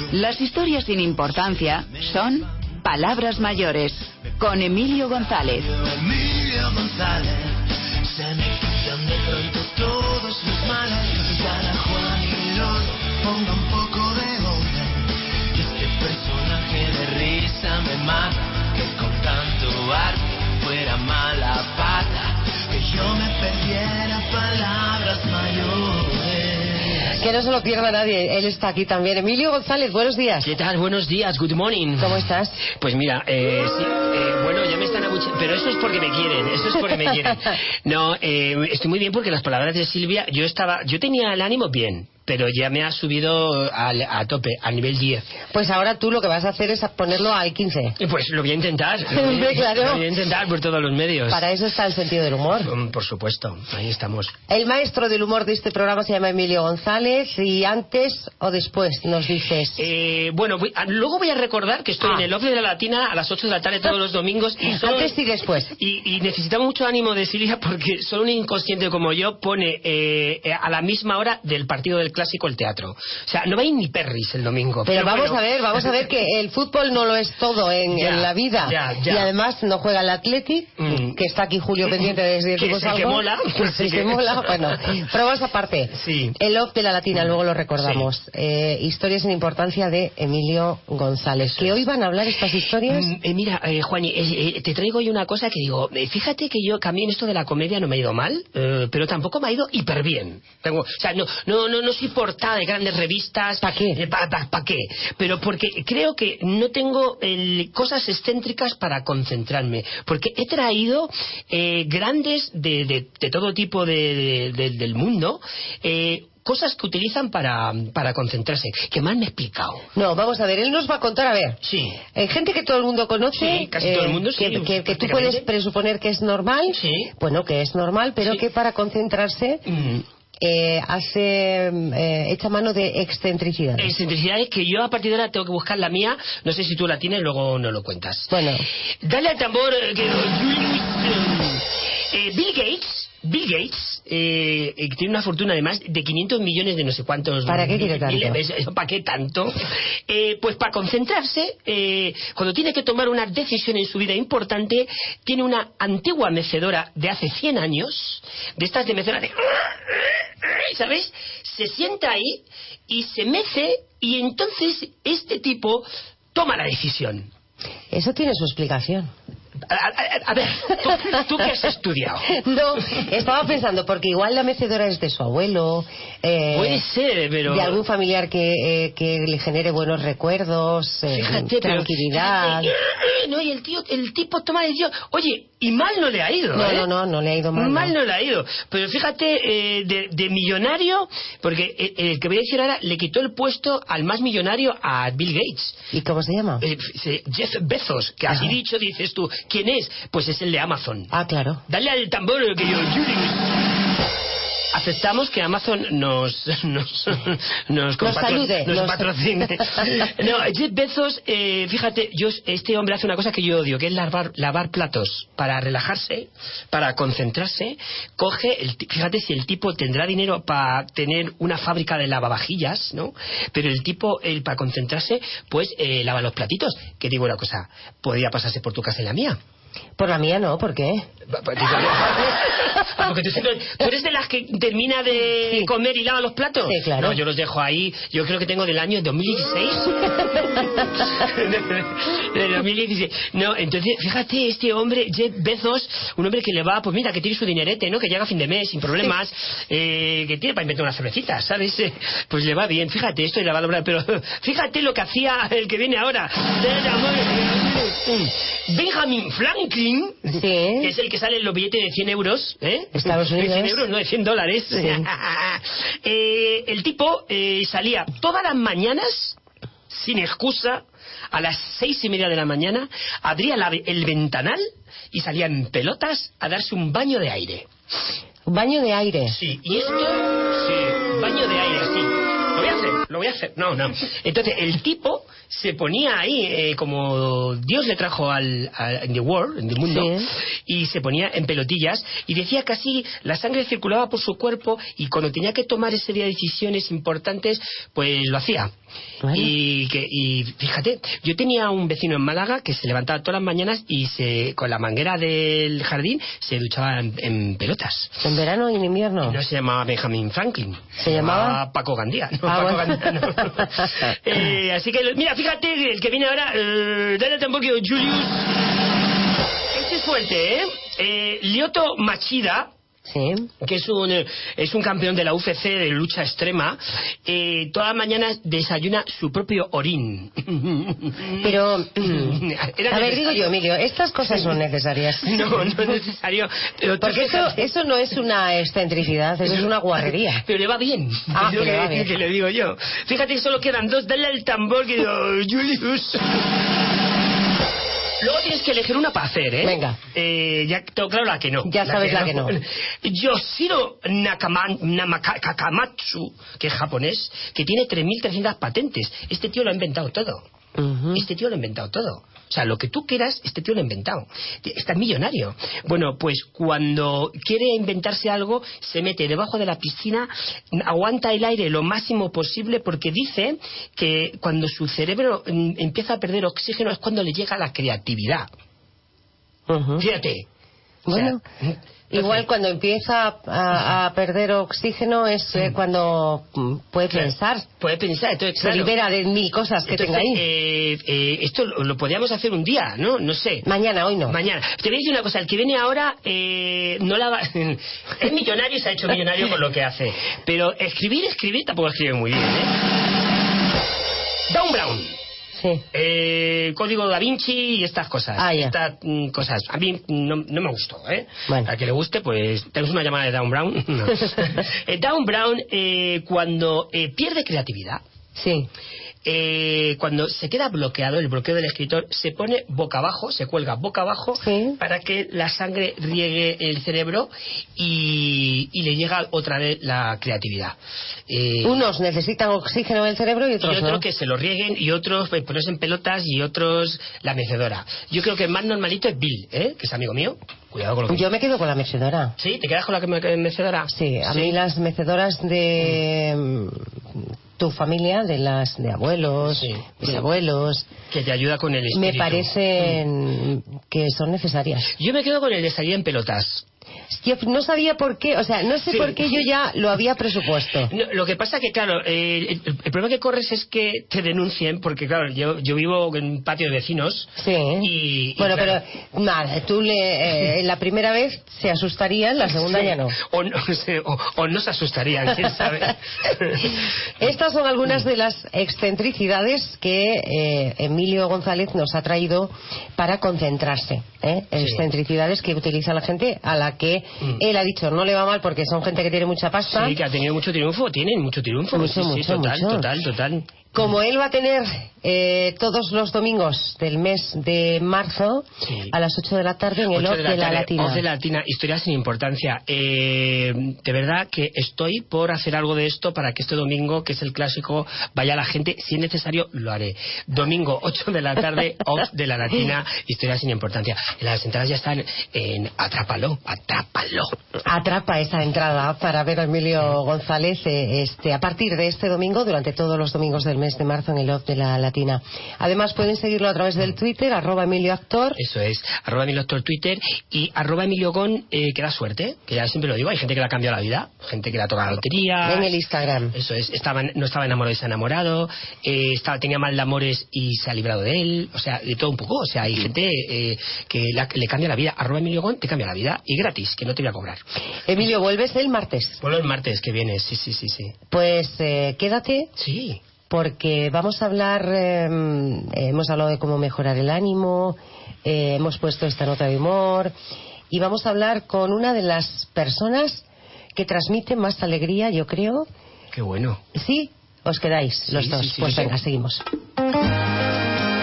Las historias sin importancia son palabras mayores, con Emilio González. Emilio González, se me quitan de pronto todos mis males. Cada Juan y Lolo ponga un poco de orden. Y este personaje de risa me mata, que con tanto arte fuera mala pata, que yo me perdiera palabras mayores. Que no se lo pierda nadie, él está aquí también. Emilio González, buenos días. ¿Qué tal? Buenos días, good morning. ¿Cómo estás? Pues mira, sí, bueno, ya me están abucheando, pero eso es porque me quieren, No, estoy muy bien porque las palabras de Silvia, yo tenía el ánimo bien, pero ya me ha subido a tope, al nivel 10. Pues ahora tú lo que vas a hacer es ponerlo al 15. Pues lo voy a intentar. Claro. Lo voy a intentar por todos los medios. Para eso está el sentido del humor. Por supuesto, ahí estamos. El maestro del humor de este programa se llama Emilio González. ¿Y antes o después nos dices? Bueno, luego voy a recordar que estoy en el Office de la Latina a las 8 de la tarde todos los domingos. Antes y después. Y necesitamos mucho ánimo de Silvia porque solo un inconsciente como yo pone a la misma hora del partido del Clásico el teatro. O sea, no va a ir ni Perris el domingo. Pero vamos a ver que el fútbol no lo es todo en la vida. Ya. Y además no juega el Athletic, que está aquí Julio pendiente de decirnos algo. Que mola. Que mola. Bueno, pruebas aparte. Sí. El Off de la Latina, luego lo recordamos. Sí. Historias sin importancia de Emilio González. ¿Qué hoy van a hablar estas historias? Mira, Juani, te traigo yo una cosa que digo, fíjate que a mí en esto de la comedia no me ha ido mal, pero tampoco me ha ido hiper bien. O sea, no soy portada de grandes revistas. ¿Para qué? ¿Para qué? Pero porque creo que no tengo cosas excéntricas para concentrarme. Porque he traído grandes de todo tipo del mundo, cosas que utilizan para concentrarse. ¿Qué más me he explicado? No, vamos a ver, él nos va a contar, a ver. Sí. Gente que todo el mundo conoce. Sí, casi todo el mundo, sí. Que tú puedes presuponer que es normal. Sí. Bueno, que es normal, pero que para concentrarse... echa mano de excentricidades. Excentricidades que yo a partir de ahora tengo que buscar la mía. No sé si tú la tienes, luego no lo cuentas. Bueno. Dale al tambor. Bill Gates tiene una fortuna además de 500 millones de no sé cuántos. ¿Para qué quiere tanto? ¿Para qué tanto? Pues para concentrarse, cuando tiene que tomar una decisión en su vida importante, tiene una antigua mecedora de hace 100 años, de estas de mecedora de... ¿Sabes? Se sienta ahí y se mece, y entonces este tipo toma la decisión. Eso tiene su explicación. A ver, ¿tú qué has estudiado? No, estaba pensando, porque igual la mecedora es de su abuelo. Puede ser, pero... De algún familiar que le genere buenos recuerdos, fíjate, tranquilidad. No, y el tipo toma la decisión. Oye, y mal no le ha ido, No le ha ido mal. Mal no le ha ido. Pero fíjate, de millonario, porque el que voy a decir ahora le quitó el puesto al más millonario a Bill Gates. ¿Y cómo se llama? Jeff Bezos, que así dicho dices tú, ¿quién es? Pues es el de Amazon. Ah, claro. Dale al tambor que yo... Aceptamos que Amazon nos salude, nos patrocine. No, Jeff Bezos, fíjate, este hombre hace una cosa que yo odio, que es lavar platos. Para relajarse, para concentrarse, fíjate si el tipo tendrá dinero para tener una fábrica de lavavajillas, ¿no? Pero el tipo, para concentrarse, pues lava los platitos. Que digo una cosa, podría pasarse por tu casa y la mía. Por la mía no, ¿por qué? Porque tú eres de las que termina de comer y lava los platos. Sí, claro. No, yo los dejo ahí. Yo creo que tengo del año 2016. De 2016. No, entonces, fíjate, este hombre, Jeff Bezos, un hombre que le va, pues mira, que tiene su dinerete, ¿no? Que llega a fin de mes sin problemas, que tiene para inventar unas cervecitas, ¿sabes? Pues le va bien. Fíjate, esto y la va a lograr, pero fíjate lo que hacía el que viene ahora. Benjamin Franklin, que es el que sale en los billetes de 100 euros, Estados Unidos. De 100 euros, no, de $100. Sí. El tipo salía todas las mañanas, sin excusa, a las 6:30 de la mañana, abría el ventanal y salía en pelotas a darse un baño de aire. ¿Un baño de aire? Sí, y esto, baño de aire, sí. Lo voy a hacer. No. Entonces, el tipo se ponía ahí, como Dios le trajo en el mundo, y se ponía en pelotillas, y decía que así la sangre circulaba por su cuerpo, y cuando tenía que tomar ese día decisiones importantes, pues lo hacía. Bueno. Y fíjate, yo tenía un vecino en Málaga que se levantaba todas las mañanas y con la manguera del jardín se duchaba en pelotas. ¿En verano y en invierno? No se llamaba Benjamin Franklin. ¿Se llamaba? Paco Gandía. No, Ah, Paco bueno. Gandía, no. Así que, mira, fíjate, el que viene ahora, dale tampoco, Julius. Este es fuerte, Lyoto Machida. Sí. Que es un campeón de la UFC de lucha extrema. Todas las mañanas desayuna su propio orín. Pero, Era a ver, necesario. digo yo, Emilio, estas cosas son necesarias. No es necesario. Pero Porque eso no es una excentricidad, eso es una guarrería. Pero le va bien. Ah, Es lo que le va bien. que le digo yo. Fíjate que solo quedan 2. Dale al tambor que digo, Julius. Luego tienes que elegir una para hacer, ¿eh? Venga. Ya tengo claro la que no. Ya sabes la que no. Yoshiro Nakamatsu, que es japonés, que tiene 3.300 patentes. Este tío lo ha inventado todo. Ujú. Este tío lo ha inventado todo. O sea, lo que tú quieras, este tío lo ha inventado. Está millonario. Bueno, pues cuando quiere inventarse algo, se mete debajo de la piscina, aguanta el aire lo máximo posible, porque dice que cuando su cerebro empieza a perder oxígeno es cuando le llega la creatividad. Ujú. Fíjate. Bueno, igual cuando empieza a perder oxígeno es cuando puede pensar. Puede pensar, entonces, Se claro. libera de 1000 cosas que Entonces, tenga ahí. esto lo podríamos hacer un día, ¿no? No sé. Mañana, hoy no. Mañana. Te voy a decir una cosa, el que viene ahora no la va... es millonario y se ha hecho millonario con lo que hace. Pero escribir tampoco escribe muy bien, Dan Brown. Sí. Código Da Vinci y estas cosas. Ah, ya. Estas cosas. A mí no me gustó, ¿eh? Bueno. A que le guste, pues tenemos una llamada de Dan Brown. No. Dan Brown, cuando pierde creatividad, Sí. cuando se queda bloqueado, el bloqueo del escritor, se pone boca abajo, se cuelga boca abajo, Sí. para que la sangre riegue el cerebro y le llega otra vez la creatividad. Unos necesitan oxígeno en el cerebro y Y otros otros no. que se lo rieguen, y otros pues, ponerse en pelotas, y otros la mecedora. Yo creo que el más normalito es Bill, que es amigo mío. Cuidado con lo que... Yo me quedo con la mecedora. ¿Sí? ¿Te quedas con la mecedora? Sí, a mí las mecedoras de tu familia, de abuelos, Sí. bisabuelos, Que te ayuda con el espíritu. me parecen que son necesarias. Yo me quedo con el de salir en pelotas. Yo no sabía por qué, o sea, no sé Sí. por qué yo ya lo había presupuesto. No, lo que pasa que, claro, el problema que corres es que te denuncien, porque, claro, yo vivo en un patio de vecinos. Sí. Y Bueno, claro, pero nada, tú la primera vez se asustarían, la segunda sí. ya no. O no se asustarían, quién sabe. Estas son algunas de las excentricidades que Emilio González nos ha traído para concentrarse. Excentricidades que utiliza la gente a la que él ha dicho no le va mal porque son gente que tiene mucha pasta. Sí, que ha tenido mucho triunfo, tienen mucho triunfo. Mucho, Sí, mucho, total, mucho. total. Como él va a tener todos los domingos del mes de marzo Sí. a las 8 de la tarde en el 8 Oz de la Latina. Oz de la Latina, historias sin importancia. De verdad que estoy por hacer algo de esto para que este domingo, que es el clásico, vaya la gente. Si es necesario, lo haré. Domingo, 8 de la tarde, Oz de la Latina, historias sin importancia. Las entradas ya están en Atrápalo. Atrapa esa entrada para ver a Emilio González a partir de este domingo, durante todos los domingos del mes de marzo en el Oz de la Latina. Además pueden seguirlo a través del Twitter, @EmilioActor. Eso es, @EmilioActor Twitter y @EmilioGon, que da suerte, que ya siempre lo digo, hay gente que le ha cambiado la vida, gente que le ha tocado la lotería. En el Instagram. Eso es, no estaba enamorado y se ha enamorado, tenía mal de amores y se ha librado de él, o sea, de todo un poco, o sea, hay gente que le cambia la vida. @EmilioGon te cambia la vida y gratis, que no te voy a cobrar. Emilio, vuelves el martes. Vuelvo el martes que viene, sí. Pues quédate. Sí. Porque vamos a hablar, hemos hablado de cómo mejorar el ánimo, hemos puesto esta nota de humor y vamos a hablar con una de las personas que transmite más alegría, yo creo. Qué bueno. ¿Sí? ¿Os quedáis los Sí, dos? sí, Pues sí. venga, seguimos.